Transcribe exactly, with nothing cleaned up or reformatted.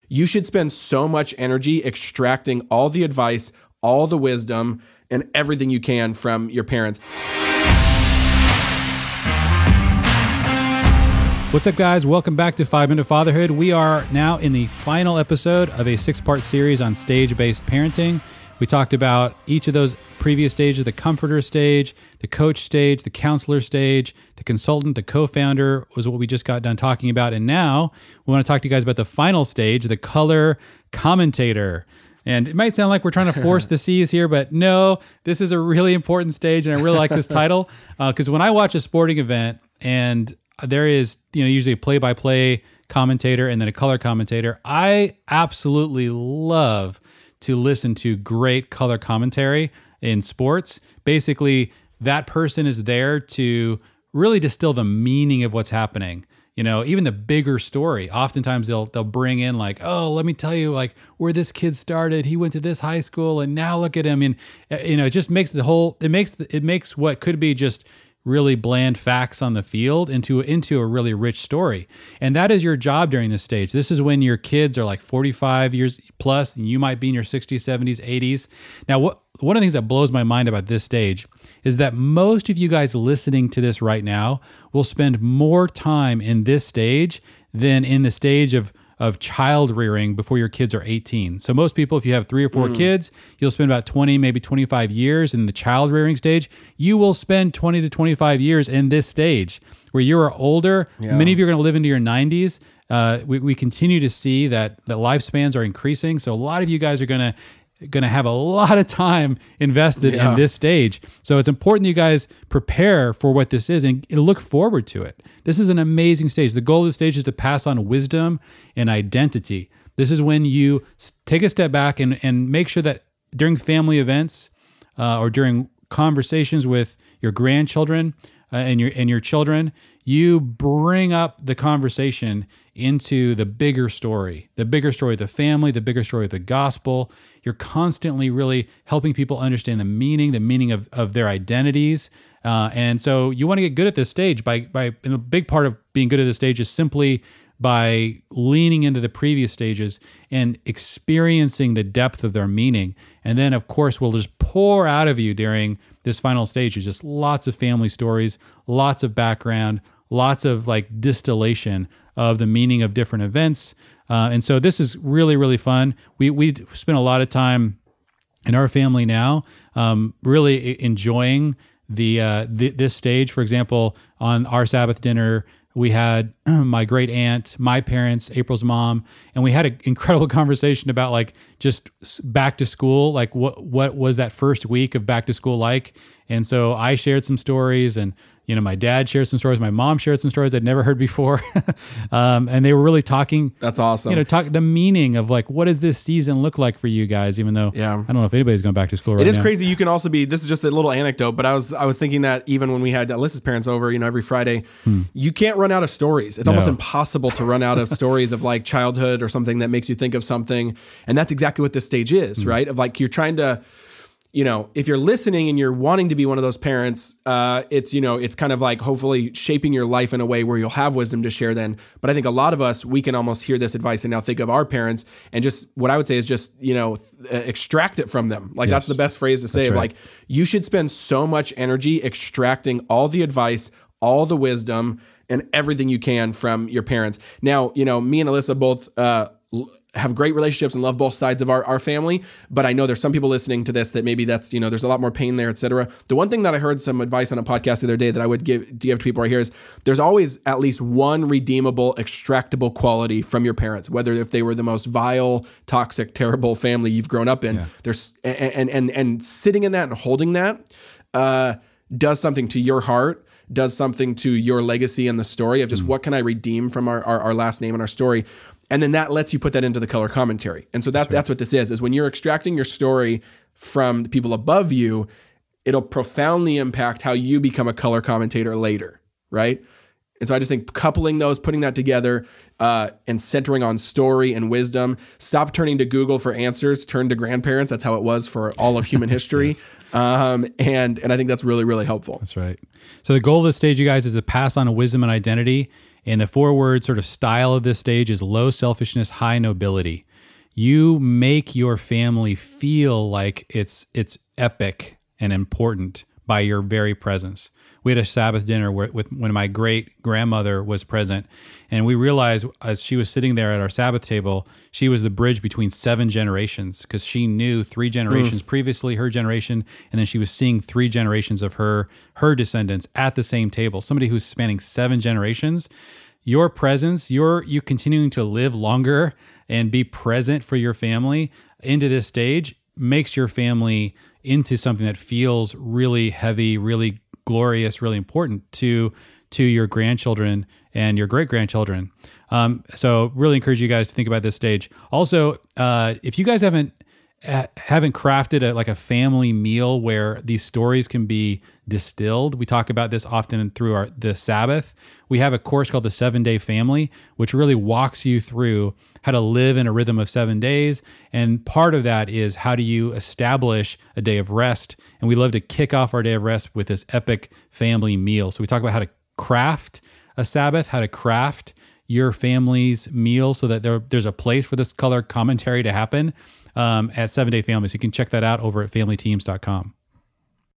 you should spend so much energy extracting all the advice, all the wisdom, and everything you can from your parents. What's up, guys? Welcome back to Five Minute Fatherhood. We are now in the final episode of a six-part series on stage-based parenting. We talked about each of those previous stages: the comforter stage, the coach stage, the counselor stage, the consultant, the co-founder was what we just got done talking about. And now we want to talk to you guys about the final stage, the color commentator. And it might sound like we're trying to force the C's here, but no, this is a really important stage, and I really like this title because uh, when I watch a sporting event and there is, you know, usually a play-by-play commentator and then a color commentator, I absolutely love to listen to great color commentary in sports. Basically, that person is there to really distill the meaning of what's happening. You know, even the bigger story. Oftentimes they'll they'll bring in like, oh, let me tell you like where this kid started. He went to this high school, and now look at him. And you know, it just makes the whole. It makes it makes what could be just really bland facts on the field into into a really rich story. And that is your job during this stage. This is when your kids are like forty-five years plus, and you might be in your sixties, seventies, eighties. Now, what one of the things that blows my mind about this stage is that most of you guys listening to this right now will spend more time in this stage than in the stage of of child rearing before your kids are eighteen. So most people, if you have three or four mm. kids, you'll spend about twenty, maybe twenty-five years in the child rearing stage. You will spend twenty to twenty-five years in this stage where you are older. Yeah. Many of you are going to live into your nineties. Uh, we, we continue to see that the lifespans are increasing. So a lot of you guys are going to going to have a lot of time invested yeah. in this stage. So it's important that you guys prepare for what this is and look forward to it. This is an amazing stage. The goal of the stage is to pass on wisdom and identity. This is when you take a step back and, and make sure that during family events uh, or during conversations with your grandchildren uh, and your and your children, you bring up the conversation into the bigger story, the bigger story of the family, the bigger story of the gospel. You're constantly really helping people understand the meaning, the meaning of, of their identities. Uh, and so you want to get good at this stage by, by, and a big part of being good at this stage is simply by leaning into the previous stages and experiencing the depth of their meaning. And then, of course, we'll just pour out of you during this final stage is just lots of family stories, lots of background, lots of like distillation of the meaning of different events. Uh, and so this is really, really fun. We we spend a lot of time in our family now um, really enjoying the, uh, th- this stage. For example, on our Sabbath dinner, we had my great aunt, my parents, April's mom, and we had an incredible conversation about like just back to school, like what what was that first week of back to school like? And so I shared some stories, and you know, my dad shared some stories, my mom shared some stories I'd never heard before, um, and they were really talking. That's awesome. You know, talk the meaning of like what does this season look like for you guys? Even though yeah. I don't know if anybody's going back to school right now. It is now. Crazy. You can also be. This is just a little anecdote, but I was I was thinking that even when we had Alyssa's parents over, you know, every Friday, hmm. you can't run out of stories. It's no. almost impossible to run out of stories of like childhood or something that makes you think of something, and that's exactly what this stage is, hmm. right? Of like you're trying to. You know, if you're listening and you're wanting to be one of those parents, uh, it's, you know, it's kind of like hopefully shaping your life in a way where you'll have wisdom to share then. But I think a lot of us, we can almost hear this advice and now think of our parents and just what I would say is just, you know, th- extract it from them. Like yes. that's the best phrase to say. Right. Like you should spend so much energy extracting all the advice, all the wisdom and everything you can from your parents. Now, you know, me and Alyssa both, uh, have great relationships and love both sides of our, our family, but I know there's some people listening to this that maybe that's, you know, there's a lot more pain there, et cetera. The one thing that I heard some advice on a podcast the other day that I would give, give to people right here is there's always at least one redeemable, extractable quality from your parents, whether if they were the most vile, toxic, terrible family you've grown up in. Yeah. There's and, and, and sitting in that and holding that uh, does something to your heart, does something to your legacy and the story of just mm. what can I redeem from our, our, our last name and our story. And then that lets you put that into the color commentary. And so that, that's, right. that's what this is, is when you're extracting your story from the people above you, it'll profoundly impact how you become a color commentator later, right? And so I just think coupling those, putting that together, uh, and centering on story and wisdom. Stop turning to Google for answers. Turn to grandparents. That's how it was for all of human history. Yes. Um, and and I think that's really, really helpful. That's right. So the goal of this stage, you guys, is to pass on a wisdom and identity. And the four-word sort of style of this stage is low selfishness, high nobility. You make your family feel like it's it's epic and important by your very presence. We had a Sabbath dinner where, with when my great grandmother was present, and we realized as she was sitting there at our Sabbath table, she was the bridge between seven generations, because she knew three generations mm. previously, her generation, and then she was seeing three generations of her her descendants at the same table. Somebody who's spanning seven generations. Your presence, your you continuing to live longer and be present for your family into this stage makes your family into something that feels really heavy, really glorious, really important to to your grandchildren and your great-grandchildren. Um, so really encourage you guys to think about this stage. Also, uh, if you guys haven't uh, haven't crafted a, like a family meal where these stories can be distilled, we talk about this often through our the Sabbath. We have a course called the Seven Day Family, which really walks you through how to live in a rhythm of seven days. And part of that is how do you establish a day of rest? And we love to kick off our day of rest with this epic family meal. So we talk about how to craft a Sabbath, how to craft your family's meal so that there, there's a place for this color commentary to happen um, at Seven Day Family. So you can check that out over at family teams dot com.